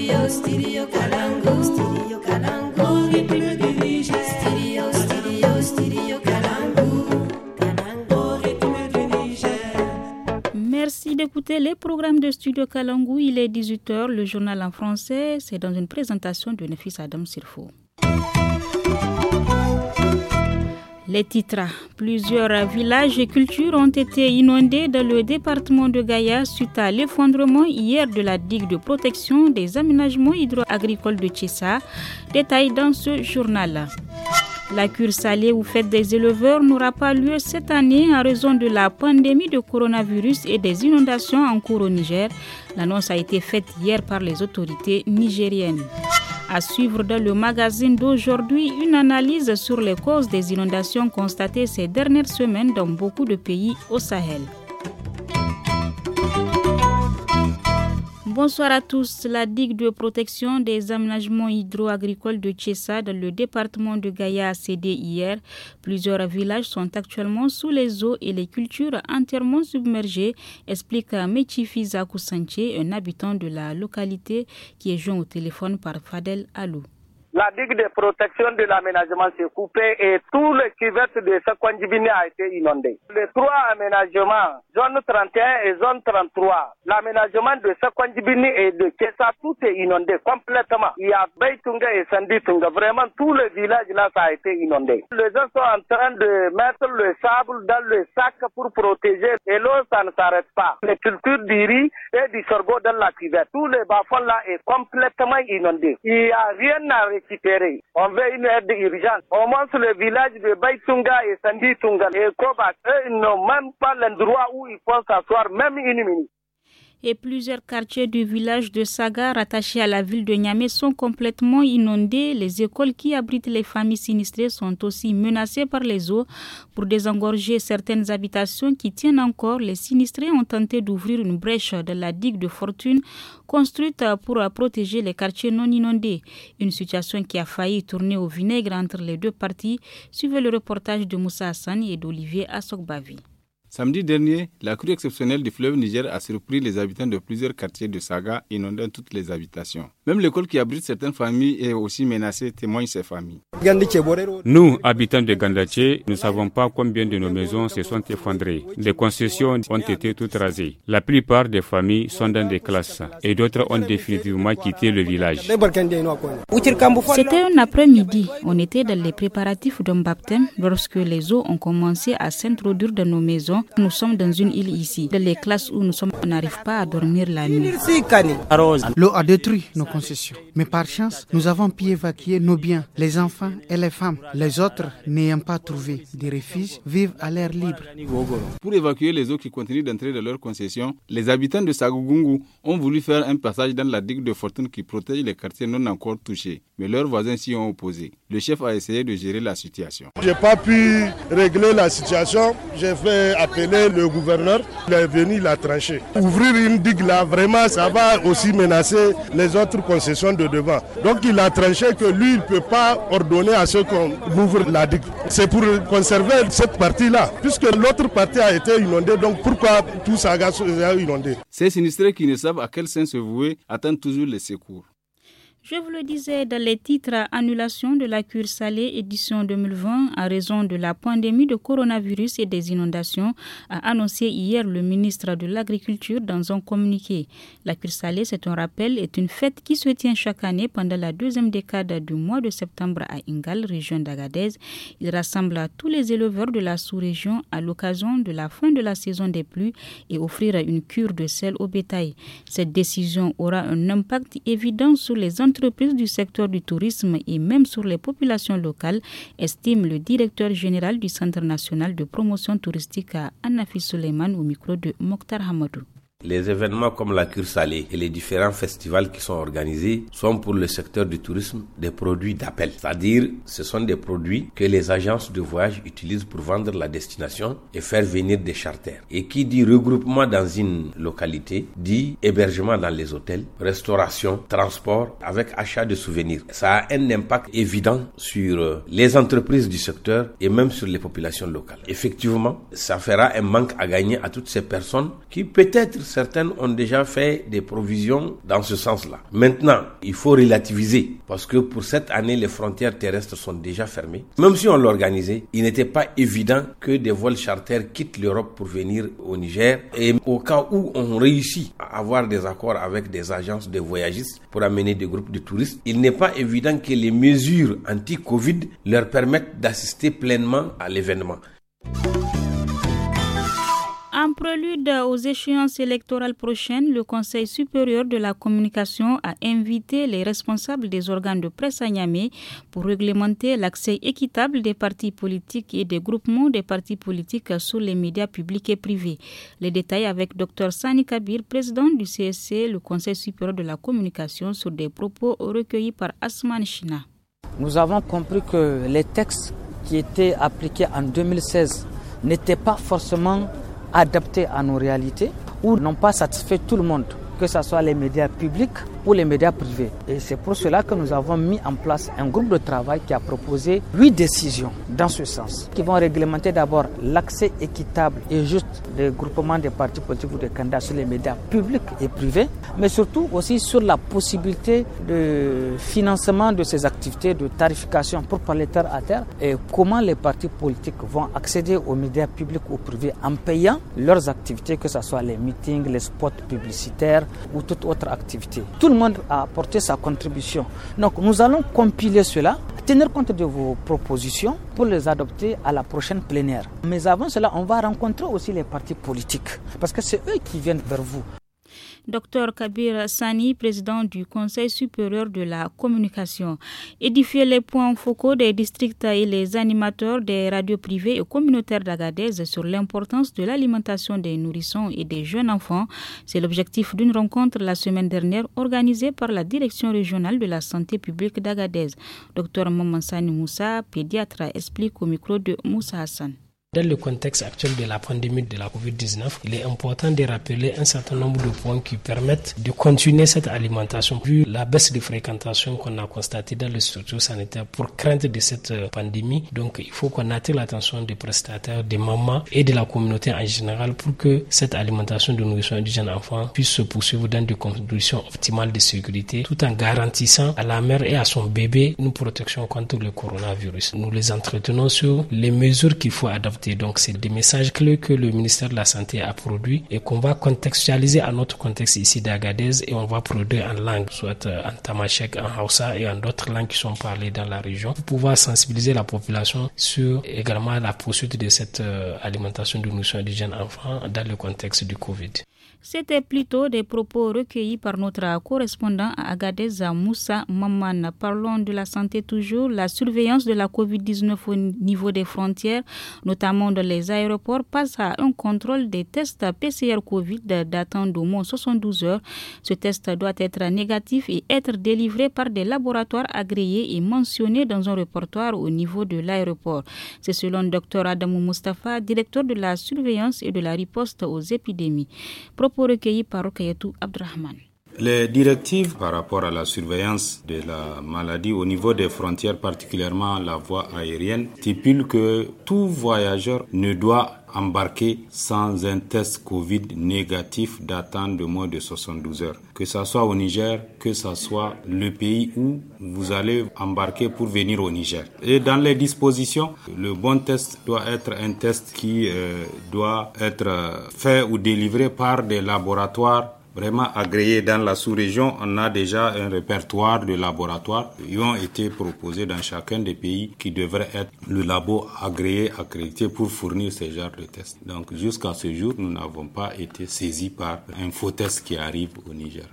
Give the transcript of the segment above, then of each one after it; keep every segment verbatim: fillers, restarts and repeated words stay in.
Studio, studio Kalangu, studio Kalangu, rythme du Niger. Studio, studio, studio Kalangu, Kalangu, rythme du Niger. Merci d'écouter les programmes de Studio Kalangu. Il est dix-huit heures, le journal en français. C'est dans une présentation de Nefis Adam Sirfo. Les titres. Plusieurs villages et cultures ont été inondés dans le département de Gaïa suite à l'effondrement hier de la digue de protection des aménagements hydro-agricoles de Tchessa. Détail dans ce journal. La cure salée ou fête des éleveurs n'aura pas lieu cette année en raison de la pandémie de coronavirus et des inondations en cours au Niger. L'annonce a été faite hier par les autorités nigériennes. À suivre dans le magazine d'aujourd'hui, une analyse sur les causes des inondations constatées ces dernières semaines dans beaucoup de pays au Sahel. Bonsoir à tous. La digue de protection des aménagements hydro-agricoles de Tchessa dans le département de Gaïa a cédé hier. Plusieurs villages sont actuellement sous les eaux et les cultures entièrement submergées, explique Mechifi Zakou Sanché, un habitant de la localité qui est joint au téléphone par Fadel Alou. La digue de protection de l'aménagement s'est coupée et tout le cuvette de Sekwandjibini a été inondé. Les trois aménagements, zone trente et un et zone trente-trois, l'aménagement de Sekwandjibini et de Tchessa, tout est inondé complètement. Il y a Beitunga et Sanditunga, vraiment tout le village là, ça a été inondé. Les gens sont en train de mettre le sable dans le sac pour protéger et l'eau, ça ne s'arrête pas. Les cultures du riz et du sorgho dans la cuvette, tout le bas-fond là est complètement inondé. Il n'y a rien à récupérer. On veut une aide urgente. Au moins sur le village de Baitunga et Sanditunga et Koba, eux, ils n'ont même pas l'endroit où ils peuvent s'asseoir, même une minute. Et plusieurs quartiers du village de Saga, rattachés à la ville de Niamey, sont complètement inondés. Les écoles qui abritent les familles sinistrées sont aussi menacées par les eaux. Pour désengorger certaines habitations qui tiennent encore, les sinistrés ont tenté d'ouvrir une brèche de la digue de Fortune construite pour protéger les quartiers non inondés. Une situation qui a failli tourner au vinaigre entre les deux parties. Suivez le reportage de Moussa Hassan et d'Olivier Assokbavi. Samedi dernier, la crue exceptionnelle du fleuve Niger a surpris les habitants de plusieurs quartiers de Saga, inondant toutes les habitations. Même l'école qui abrite certaines familles est aussi menacée, témoignent ces familles. Nous, habitants de Gandaché, nous ne savons pas combien de nos maisons se sont effondrées. Des concessions ont été toutes rasées. La plupart des familles sont dans des classes et d'autres ont définitivement quitté le village. C'était un après-midi. On était dans les préparatifs d'un baptême lorsque les eaux ont commencé à s'introduire dans nos maisons. Nous sommes dans une île ici. Dans les classes où nous sommes, on n'arrive pas à dormir la nuit. L'eau a détruit nos concessions. Mais par chance, nous avons pu évacuer nos biens, les enfants et les femmes. Les autres, n'ayant pas trouvé de refuge, vivent à l'air libre. Pour évacuer les eaux qui continuent d'entrer dans leurs concessions, les habitants de Sagugungu ont voulu faire un passage dans la digue de Fortune qui protège les quartiers non encore touchés. Mais leurs voisins s'y ont opposé. Le chef a essayé de gérer la situation. Je n'ai pas pu régler la situation. J'ai fait appeler le gouverneur. Il est venu, il a tranché. Ouvrir une digue là, vraiment, ça va aussi menacer les autres concessions de devant. Donc il a tranché que lui, il ne peut pas ordonner à ceux qu'on ouvre la digue. C'est pour conserver cette partie-là, puisque l'autre partie a été inondée. Donc pourquoi tout ça a été inondé? Ces sinistrés qui ne savent à quel sens se vouer attendent toujours les secours. Je vous le disais dans les titres, annulation de la cure salée édition deux mille vingt à raison de la pandémie de coronavirus et des inondations, a annoncé hier le ministre de l'Agriculture dans un communiqué. La cure salée, c'est un rappel, est une fête qui se tient chaque année pendant la deuxième décade du mois de septembre à Ingal, région d'Agadez. Il rassemble tous les éleveurs de la sous-région à l'occasion de la fin de la saison des pluies et offrir une cure de sel au bétail. Cette décision aura un impact évident sur les entreprises entreprises du secteur du tourisme et même sur les populations locales, estime le directeur général du Centre national de promotion touristique à Anafi Suleiman au micro de Mokhtar Hamadou. Les événements comme la cure salée et les différents festivals qui sont organisés sont pour le secteur du tourisme des produits d'appel. C'est-à-dire, ce sont des produits que les agences de voyage utilisent pour vendre la destination et faire venir des charters. Et qui dit regroupement dans une localité, dit hébergement dans les hôtels, restauration, transport avec achat de souvenirs. Ça a un impact évident sur les entreprises du secteur et même sur les populations locales. Effectivement, ça fera un manque à gagner à toutes ces personnes qui peut-être certaines ont déjà fait des provisions dans ce sens-là. Maintenant, il faut relativiser parce que pour cette année, les frontières terrestres sont déjà fermées. Même si on l'organisait, il n'était pas évident que des vols charters quittent l'Europe pour venir au Niger. Et au cas où on réussit à avoir des accords avec des agences de voyagistes pour amener des groupes de touristes, il n'est pas évident que les mesures anti-Covid leur permettent d'assister pleinement à l'événement. En prélude aux échéances électorales prochaines, le Conseil supérieur de la communication a invité les responsables des organes de presse à Niamey pour réglementer l'accès équitable des partis politiques et des groupements des partis politiques sur les médias publics et privés. Les détails avec Dr Sani Kabir, président du C S C, le Conseil supérieur de la communication, sur des propos recueillis par Asman China. Nous avons compris que les textes qui étaient appliqués en deux mille seize n'étaient pas forcément adaptés à nos réalités ou n'ont pas satisfait tout le monde, que ce soit les médias publics ou les médias privés. Et c'est pour cela que nous avons mis en place un groupe de travail qui a proposé huit décisions dans ce sens, qui vont réglementer d'abord l'accès équitable et juste des groupements des partis politiques ou des candidats sur les médias publics et privés, mais surtout aussi sur la possibilité de financement de ces activités, de tarification pour parler terre à terre, et comment les partis politiques vont accéder aux médias publics ou privés en payant leurs activités, que ce soit les meetings, les spots publicitaires ou toute autre activité. Tout le monde a apporté sa contribution. Donc nous allons compiler cela, tenir compte de vos propositions pour les adopter à la prochaine plénière. Mais avant cela, on va rencontrer aussi les partis politiques parce que c'est eux qui viennent vers vous. Dr Kabir Sani, président du Conseil supérieur de la communication. Édifier les points focaux des districts et les animateurs des radios privées et communautaires d'Agadez sur l'importance de l'alimentation des nourrissons et des jeunes enfants, c'est l'objectif d'une rencontre la semaine dernière organisée par la Direction régionale de la santé publique d'Agadez. Dr Mamansani Moussa, pédiatre, explique au micro de Moussa Hassan. Dans le contexte actuel de la pandémie de la covid dix-neuf, il est important de rappeler un certain nombre de points qui permettent de continuer cette alimentation. Vu la baisse de fréquentation qu'on a constatée dans les structures sanitaires pour crainte de cette pandémie, donc il faut qu'on attire l'attention des prestataires, des mamans et de la communauté en général pour que cette alimentation de nourrisson du jeune enfant puisse se poursuivre dans des conditions optimales de sécurité, tout en garantissant à la mère et à son bébé une protection contre le coronavirus. Nous les entretenons sur les mesures qu'il faut adopter. Donc, c'est des messages clés que le ministère de la Santé a produits et qu'on va contextualiser à notre contexte ici d'Agadez et on va produire en langue, soit en tamashek, en hausa et en d'autres langues qui sont parlées dans la région pour pouvoir sensibiliser la population sur également la poursuite de cette alimentation de nourrisson du jeune enfant dans le contexte du Covid. C'était plutôt des propos recueillis par notre correspondant à Agadez, Moussa Maman. Parlons de la santé toujours. La surveillance de la covid dix-neuf au niveau des frontières, notamment dans les aéroports, passe à un contrôle des tests P C R Covid datant d'au moins soixante-douze heures. Ce test doit être négatif et être délivré par des laboratoires agréés et mentionné dans un répertoire au niveau de l'aéroport. C'est selon Dr Adamou Mustafa, directeur de la surveillance et de la riposte aux épidémies. Propos recueillis par Rokayatou Abdrahman. Les directives par rapport à la surveillance de la maladie au niveau des frontières, particulièrement la voie aérienne, stipulent que tout voyageur ne doit embarquer sans un test Covid négatif datant de moins de soixante-douze heures. Que ce soit au Niger, que ce soit le pays où vous allez embarquer pour venir au Niger. Et dans les dispositions, le bon test doit être un test qui euh, doit être fait ou délivré par des laboratoires vraiment agréés. Dans la sous-région, on a déjà un répertoire de laboratoires qui ont été proposés dans chacun des pays qui devraient être le labo agréé, accrédité pour fournir ce genre de tests. Donc jusqu'à ce jour, nous n'avons pas été saisis par un faux test qui arrive au Niger.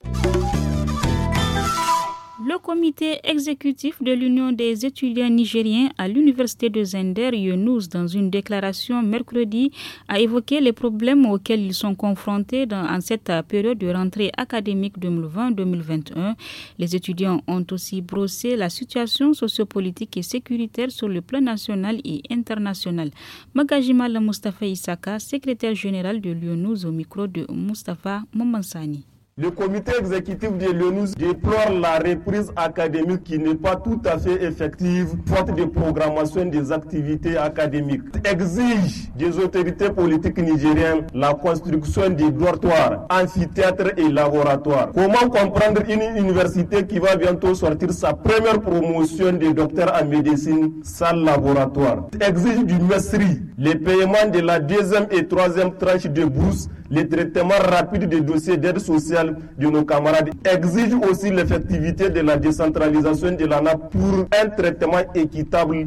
Le comité exécutif de l'Union des étudiants nigériens à l'université de Zender, Younous, dans une déclaration mercredi, a évoqué les problèmes auxquels ils sont confrontés dans, en cette période de rentrée académique deux mille vingt deux mille vingt et un. Les étudiants ont aussi brossé la situation sociopolitique et sécuritaire sur le plan national et international. Magajimal Mustafa Issaka, secrétaire général de l'Younous, au micro de Mustafa Momansani. Le comité exécutif de l'ONU déplore la reprise académique qui n'est pas tout à fait effective, faute de programmation des activités académiques. Exige des autorités politiques nigériennes la construction des dortoirs, amphithéâtres et laboratoires. Comment comprendre une université qui va bientôt sortir sa première promotion de docteurs en médecine sans laboratoire? Exige du messerie, les paiements de la deuxième et troisième tranche de bourse, les traitements rapides des dossiers d'aide sociale de nos camarades. Exige aussi l'effectivité de la décentralisation de l'A N A pour un traitement équitable.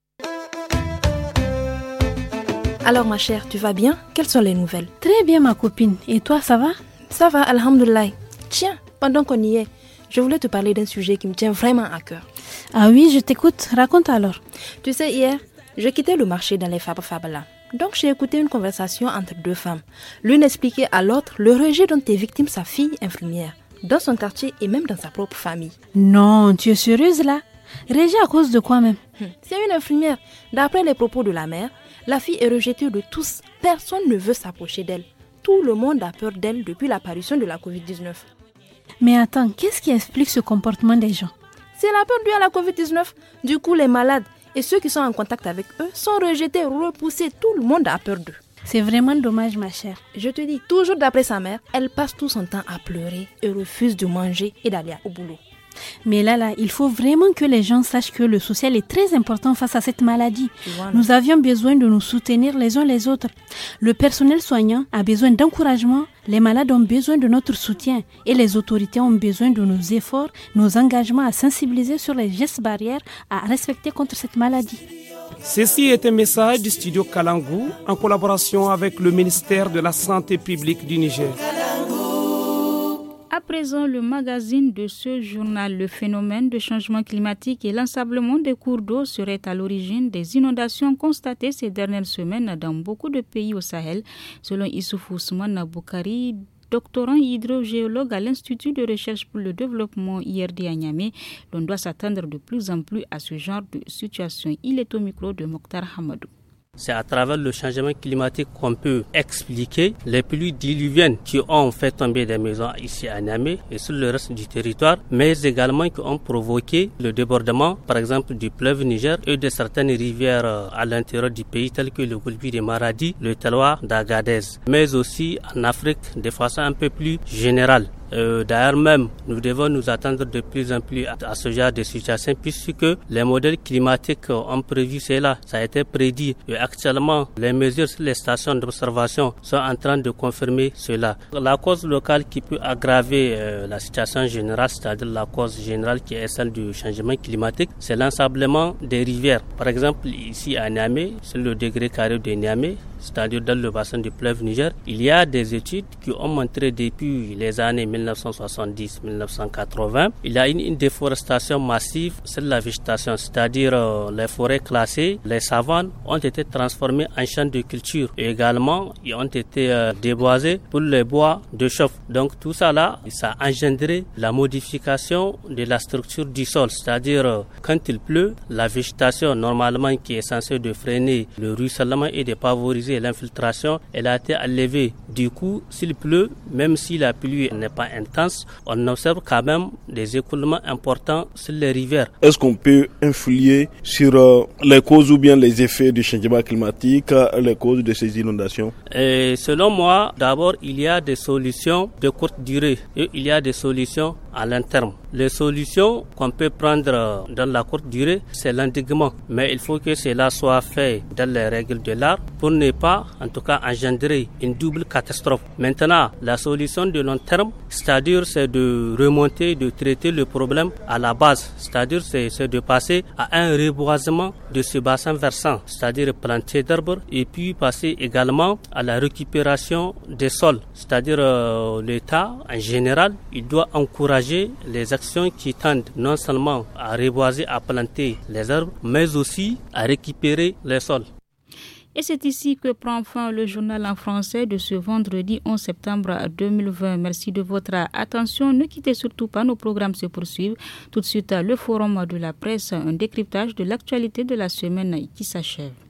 Alors ma chère, tu vas bien? Quelles sont les nouvelles? Très bien ma copine. Et toi, ça va? Ça va, alhamdoulilah. Tiens, pendant qu'on y est, je voulais te parler d'un sujet qui me tient vraiment à cœur. Ah oui, je t'écoute. Raconte alors. Tu sais, hier, je quittais le marché dans les Fab Fab là. Donc j'ai écouté une conversation entre deux femmes. L'une expliquait à l'autre le rejet dont est victime sa fille infirmière, dans son quartier et même dans sa propre famille. Non, tu es sérieuse là? Rejet à cause de quoi même? hum, C'est une infirmière. D'après les propos de la mère, la fille est rejetée de tous. Personne ne veut s'approcher d'elle. Tout le monde a peur d'elle depuis l'apparition de la covid dix-neuf. Mais attends, qu'est-ce qui explique ce comportement des gens? C'est la peur due à la covid dix-neuf. Du coup, les malades et ceux qui sont en contact avec eux sont rejetés, repoussés. Tout le monde a peur d'eux. C'est vraiment dommage, ma chère. Je te dis, toujours d'après sa mère, elle passe tout son temps à pleurer et refuse de manger et d'aller au boulot. Mais là, là, il faut vraiment que les gens sachent que le social est très important face à cette maladie. Vois, nous avions besoin de nous soutenir les uns les autres. Le personnel soignant a besoin d'encouragement, les malades ont besoin de notre soutien et les autorités ont besoin de nos efforts, nos engagements à sensibiliser sur les gestes barrières à respecter contre cette maladie. Ceci est un message du studio Kalangu en collaboration avec le ministère de la Santé publique du Niger. À présent, le magazine de ce journal, le phénomène de changement climatique et l'ensablement des cours d'eau seraient à l'origine des inondations constatées ces dernières semaines dans beaucoup de pays au Sahel, selon Issouf Ousmane Boukari, doctorant hydrogéologue à l'Institut de recherche pour le développement I R D à Niamey. L'on doit s'attendre de plus en plus à ce genre de situation. Il est au micro de Mokhtar Hamadou. C'est à travers le changement climatique qu'on peut expliquer les pluies diluviennes qui ont fait tomber des maisons ici à Niamey et sur le reste du territoire, mais également qui ont provoqué le débordement, par exemple, du fleuve Niger et de certaines rivières à l'intérieur du pays, telles que le Goulbi de Maradi, le Telwa d'Agadez, mais aussi en Afrique de façon un peu plus générale. Euh, d'ailleurs même, nous devons nous attendre de plus en plus à, à ce genre de situation puisque les modèles climatiques ont prévu cela, ça a été prédit et actuellement les mesures sur les stations d'observation sont en train de confirmer cela. La cause locale qui peut aggraver euh, la situation générale, c'est-à-dire la cause générale qui est celle du changement climatique, c'est l'ensablement des rivières. Par exemple ici à Niamey, sur le degré carré de Niamey, c'est-à-dire dans le bassin du fleuve Niger, il y a des études qui ont montré depuis les années mille neuf cent soixante-dix à mille neuf cent quatre-vingts, il y a une, une déforestation massive sur la végétation, c'est-à-dire euh, les forêts classées, les savanes ont été transformées en champs de culture et également ils ont été euh, déboisés pour les bois de chauffe. Donc tout ça là, ça a engendré la modification de la structure du sol, c'est-à-dire euh, quand il pleut, la végétation normalement qui est censée de freiner le ruissellement et de favoriser l'infiltration, elle a été enlevée. Du coup, s'il pleut, même si la pluie n'est pas intense, on observe quand même des écoulements importants sur les rivières. Est-ce qu'on peut influer sur euh, les causes ou bien les effets du changement climatique, euh, les causes de ces inondations? Et selon moi, d'abord, il y a des solutions de courte durée et il y a des solutions à long terme. Les solutions qu'on peut prendre dans la courte durée, c'est l'endiguement. Mais il faut que cela soit fait dans les règles de l'art pour ne pas, en tout cas, engendrer une double catastrophe. Maintenant, la solution de long terme, c'est-à-dire c'est de remonter, de traiter le problème à la base. C'est-à-dire c'est, c'est de passer à un reboisement de ce bassin versant, c'est-à-dire planter d'arbres et puis passer également à la récupération des sols. C'est-à-dire euh, l'État, en général, il doit encourager les actions qui tendent non seulement à reboiser, à planter les arbres, mais aussi à récupérer les sols. Et c'est ici que prend fin le journal en français de ce vendredi onze septembre deux mille vingt. Merci de votre attention. Ne quittez surtout pas, nos programmes se poursuivent. Tout de suite, le forum de la presse, un décryptage de l'actualité de la semaine qui s'achève.